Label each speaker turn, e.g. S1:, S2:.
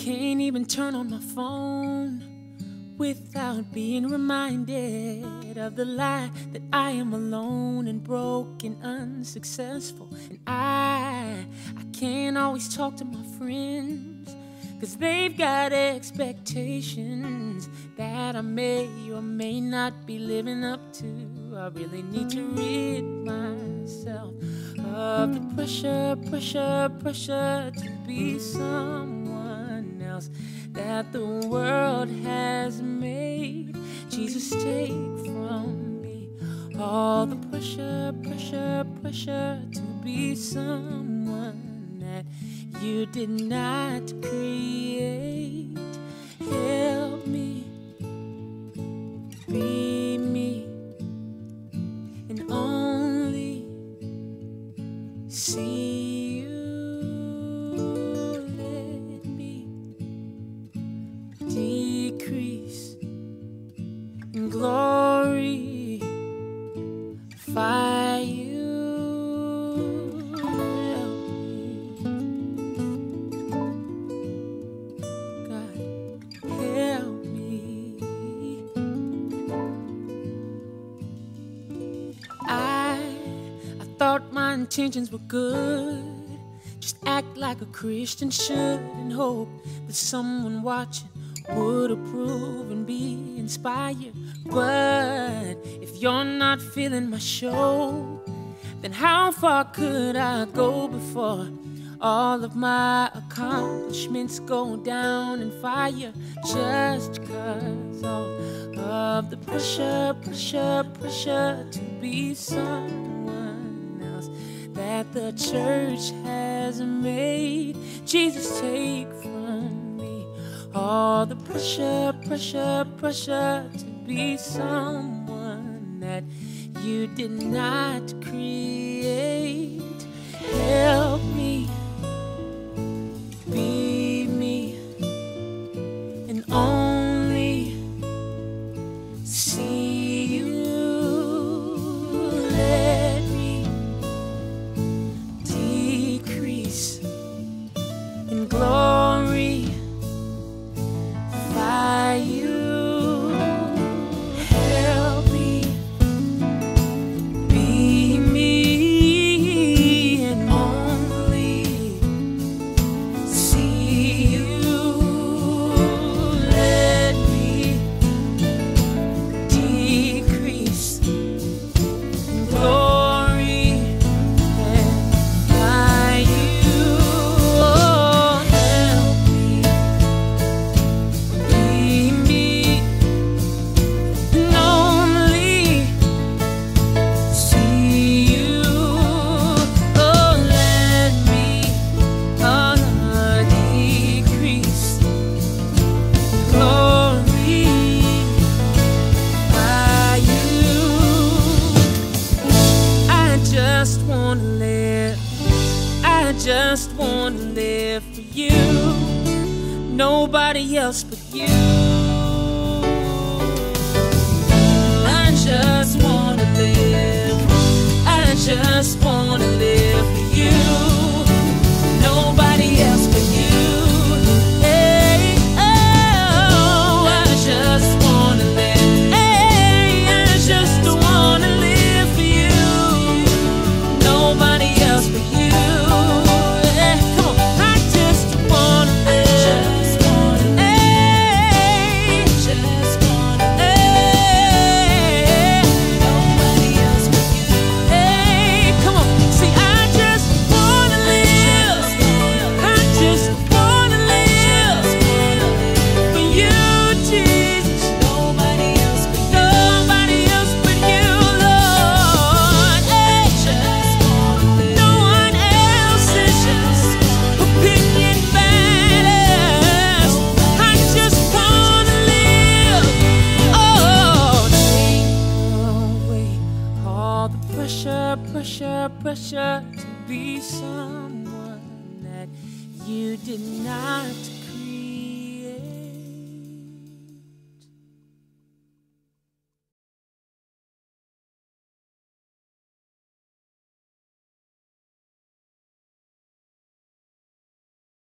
S1: can't even turn on my phone without being reminded of the lie that I am alone and broken, unsuccessful. And I can't always talk to my friends, 'cause they've got expectations that I may or may not be living up to. I really need to rid myself of the pressure to be someone else that the world has made. Jesus, take from me all the pressure to be someone that you did not create. Help me be me and only see you. Let me decrease in glorify you. Thought my intentions were good, just act like a Christian should and hope that someone watching would approve and be inspired. But if you're not feeling my show, then how far could I go before all of my accomplishments go down in fire? Just 'cause all of the pressure to be someone else that the church has made. Jesus, take from me all the pressure to be someone that you did not create. Help me be me and only see you. Let me decrease in glorify you. Help me be me and only see you. Let me decrease in glorify you. Help me be me and only see you. Oh, let me decrease, glorify you. I just wanna live for you, nobody else but you. I just wanna live for you, nobody else but you. Hey, oh, I just wanna live. Hey, I just wanna live for you, nobody else but you. Hey, come on, I just wanna live. Hey, just wanna live. Nobody else but you. Hey, come on, see, I just wanna live. I just wanna live for you, Jesus. Nobody else but you, Lord. Hey, no one else's opinion matters. I just wanna live. Oh, take away all the pressure to be someone that you did not